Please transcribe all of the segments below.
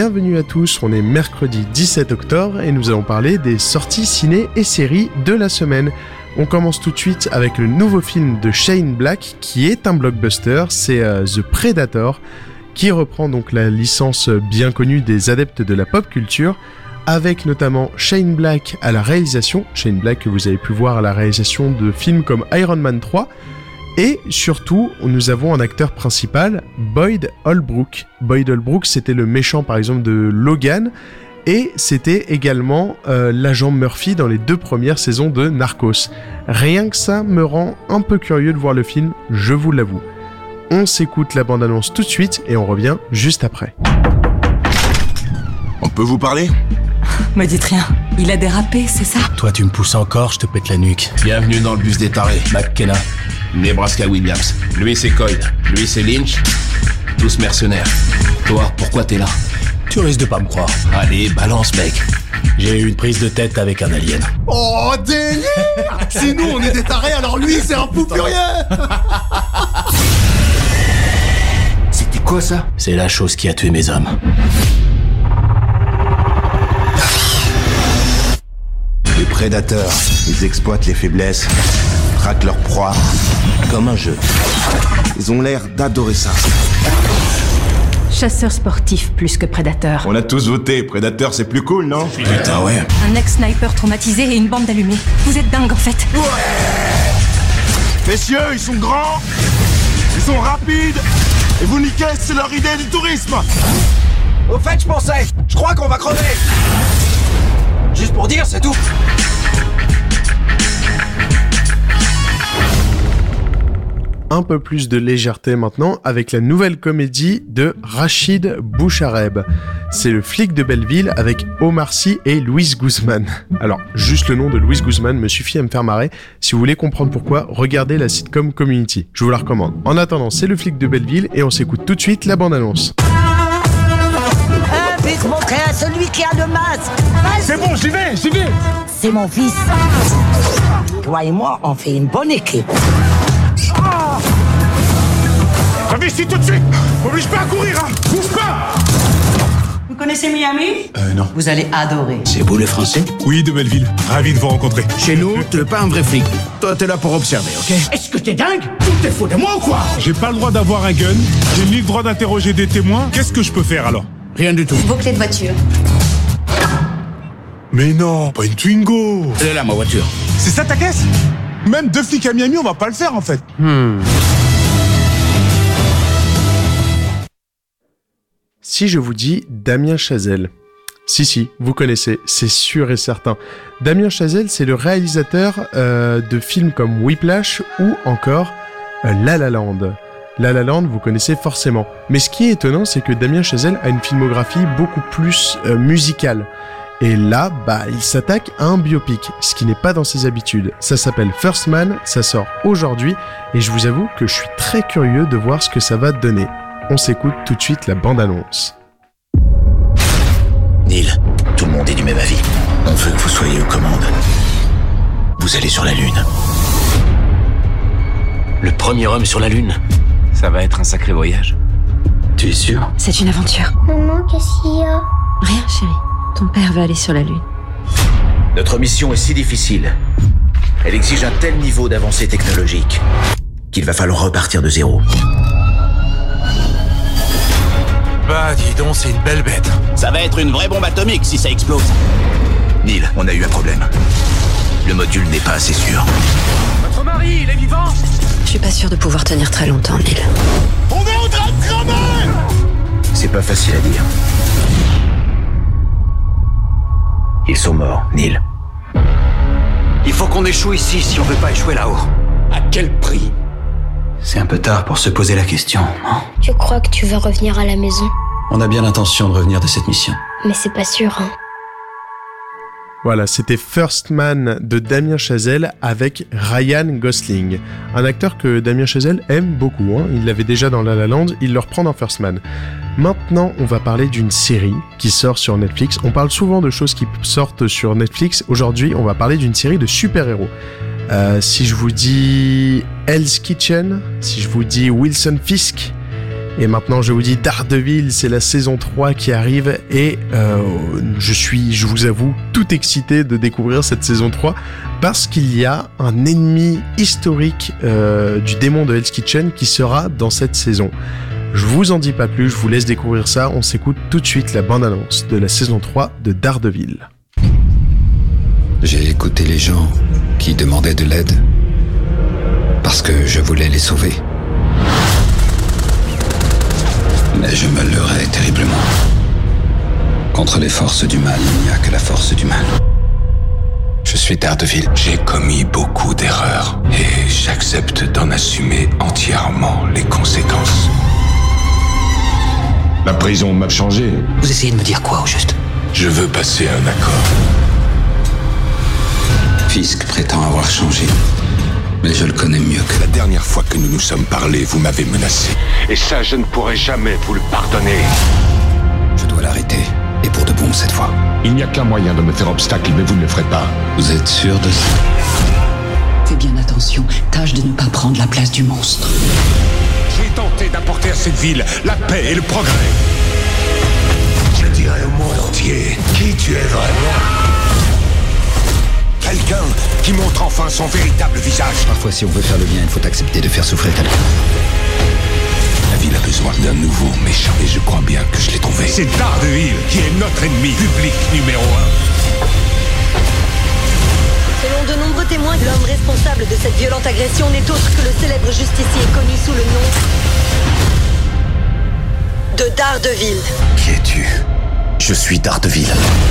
bienvenue à tous, on est mercredi 17 octobre et nous allons parler des sorties ciné et séries de la semaine. On commence tout de suite avec le nouveau film de Shane Black qui est un blockbuster, c'est The Predator, qui reprend donc la licence bien connue des adeptes de la pop culture, avec notamment Shane Black à la réalisation, Shane Black que vous avez pu voir à la réalisation de films comme Iron Man 3, et surtout, nous avons un acteur principal, Boyd Holbrook. Boyd Holbrook, c'était le méchant par exemple de Logan, et c'était également l'agent Murphy dans les 2 premières saisons de Narcos. Rien que ça me rend un peu curieux de voir le film, je vous l'avoue. On s'écoute la bande-annonce tout de suite et on revient juste après. On peut vous parler ? Me dites rien. Il a dérapé, c'est ça ? Toi, tu me pousses encore, je te pète la nuque. Bienvenue dans le bus des tarés. McKenna. Nebraska Williams. Lui, c'est Coyle. Lui, c'est Lynch. Tous mercenaires. Toi, pourquoi t'es là ? Tu risques de pas me croire. Allez, balance, mec. J'ai eu une prise de tête avec un alien. Oh, délire! Si nous, on est des tarés, alors lui, c'est un fou furieux! C'était quoi, ça ? C'est la chose qui a tué mes hommes. Les prédateurs, ils exploitent les faiblesses, traquent leur proie, comme un jeu. Ils ont l'air d'adorer ça. Chasseur sportif plus que prédateur. On a tous voté, prédateur c'est plus cool, non ? Putain, ouais. Un ex-sniper traumatisé et une bande d'allumés. Vous êtes dingue en fait. Messieurs, ils sont grands, ils sont rapides, et vous niquez, c'est leur idée du tourisme! Au fait, je crois qu'on va crever. Juste pour dire, c'est tout. Un peu plus de légèreté maintenant avec la nouvelle comédie de Rachid Bouchareb. C'est le flic de Belleville avec Omar Sy et Luis Guzman. Alors, juste le nom de Luis Guzman me suffit à me faire marrer. Si vous voulez comprendre pourquoi, regardez la sitcom Community. Je vous la recommande. En attendant, c'est le flic de Belleville et on s'écoute tout de suite la bande-annonce. Vite montrer à celui qui a le masque. C'est bon, j'y vais! C'est mon fils. Toi et moi, on fait une bonne équipe. Investis tout de suite! M'oblige pas à courir, hein! Bouge pas! Vous connaissez Miami ? Non. Vous allez adorer. C'est vous le français ? Oui, de Belleville. Ravi de vous rencontrer. Chez nous, t'es pas un vrai flic. Toi, t'es là pour observer, ok ? Est-ce que t'es dingue? Tout est faux de moi ou quoi? J'ai pas le droit d'avoir un gun, j'ai ni le droit d'interroger des témoins. Qu'est-ce que je peux faire alors? Rien du tout. Vos clés de voiture. Mais non, pas une Twingo! Elle est là, ma voiture. C'est ça ta caisse? Même 2 flics à Miami, on va pas le faire en fait. Si je vous dis Damien Chazelle. Si, vous connaissez, c'est sûr et certain. Damien Chazelle, c'est le réalisateur de films comme Whiplash ou encore La La Land. La La Land, vous connaissez forcément. Mais ce qui est étonnant, c'est que Damien Chazelle a une filmographie beaucoup plus musicale. Et là, il s'attaque à un biopic, ce qui n'est pas dans ses habitudes. Ça s'appelle First Man, ça sort aujourd'hui, et je vous avoue que je suis très curieux de voir ce que ça va donner. On s'écoute tout de suite la bande-annonce. Neil, tout le monde est du même avis. On veut que vous soyez aux commandes. Vous allez sur la Lune. Le premier homme sur la Lune. Ça va être un sacré voyage. Tu es sûr ? C'est une aventure. Maman, qu'est-ce qu'il y a ? Rien, chérie. Ton père veut aller sur la Lune. Notre mission est si difficile. Elle exige un tel niveau d'avancée technologique qu'il va falloir repartir de zéro. Bah dis donc, c'est une belle bête. Ça va être une vraie bombe atomique si ça explose. Neil, on a eu un problème. Le module n'est pas assez sûr. Votre mari, il est vivant ? Je suis pas sûre de pouvoir tenir très longtemps, Neil. On est en train de cramer! C'est pas facile à dire. Ils sont morts, Neil. Il faut qu'on échoue ici si on veut pas échouer là-haut. À quel prix ? C'est un peu tard pour se poser la question, non ? Tu crois que tu vas revenir à la maison ? On a bien l'intention de revenir de cette mission. Mais c'est pas sûr, hein. Voilà, c'était First Man de Damien Chazelle avec Ryan Gosling. Un acteur que Damien Chazelle aime beaucoup, hein. Il l'avait déjà dans La La Land, il le reprend dans First Man. Maintenant, on va parler d'une série qui sort sur Netflix. On parle souvent de choses qui sortent sur Netflix. Aujourd'hui, on va parler d'une série de super-héros. Si je vous dis Hell's Kitchen, si je vous dis Wilson Fisk, Et maintenant, je vous dis Daredevil, c'est la saison 3 qui arrive et je vous avoue, tout excité de découvrir cette saison 3 parce qu'il y a un ennemi historique du démon de Hell's Kitchen qui sera dans cette saison. Je vous en dis pas plus, je vous laisse découvrir ça. On s'écoute tout de suite la bande-annonce de la saison 3 de Daredevil. J'ai écouté les gens qui demandaient de l'aide parce que je voulais les sauver. Mais je me leurrais terriblement. Contre les forces du mal, il n'y a que la force du mal. Je suis Daredevil. J'ai commis beaucoup d'erreurs et j'accepte d'en assumer entièrement les conséquences. La prison m'a changé. Vous essayez de me dire quoi au juste? Je veux passer un accord. Fisk prétend avoir changé, mais je le connais mieux que... La dernière fois que nous nous sommes parlé, vous m'avez menacé. Et ça, je ne pourrai jamais vous le pardonner. Je dois l'arrêter, et pour de bon cette fois. Il n'y a qu'un moyen de me faire obstacle, mais vous ne le ferez pas. Vous êtes sûr de ça? Fais bien attention, tâche de ne pas prendre la place du monstre. J'ai tenté d'apporter à cette ville la paix et le progrès. Je dirais au monde entier qui tu es vraiment. Quelqu'un qui montre enfin son véritable visage. Parfois, si on veut faire le bien, il faut accepter de faire souffrir quelqu'un. La ville a besoin d'un nouveau méchant et je crois bien que je l'ai trouvé. C'est Daredevil qui est notre ennemi public numéro 1. Selon de nombreux témoins, l'homme responsable de cette violente agression n'est autre que le célèbre justicier connu sous le nom de Daredevil. Qui es-tu? Je suis Daredevil.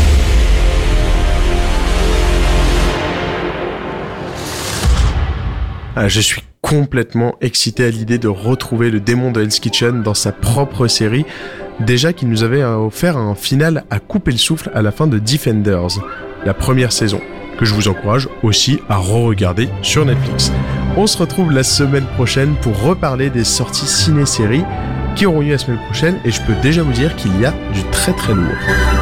Je suis complètement excité à l'idée de retrouver le démon de Hell's Kitchen dans sa propre série. Déjà qu'il nous avait offert un final à couper le souffle à la fin de Defenders, la première saison, que je vous encourage aussi à re-regarder sur Netflix. On se retrouve la semaine prochaine pour reparler des sorties ciné-séries qui auront lieu la semaine prochaine et je peux déjà vous dire qu'il y a du très très lourd.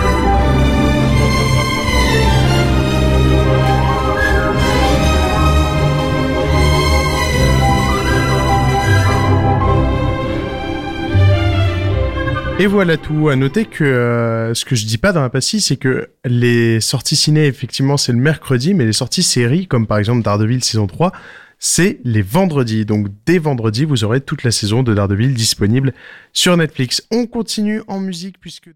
Et voilà tout. À noter que ce que je dis pas dans la pastille, c'est que les sorties ciné, effectivement, c'est le mercredi, mais les sorties séries, comme par exemple Daredevil saison 3, c'est les vendredis. Donc dès vendredi, vous aurez toute la saison de Daredevil disponible sur Netflix. On continue en musique puisque...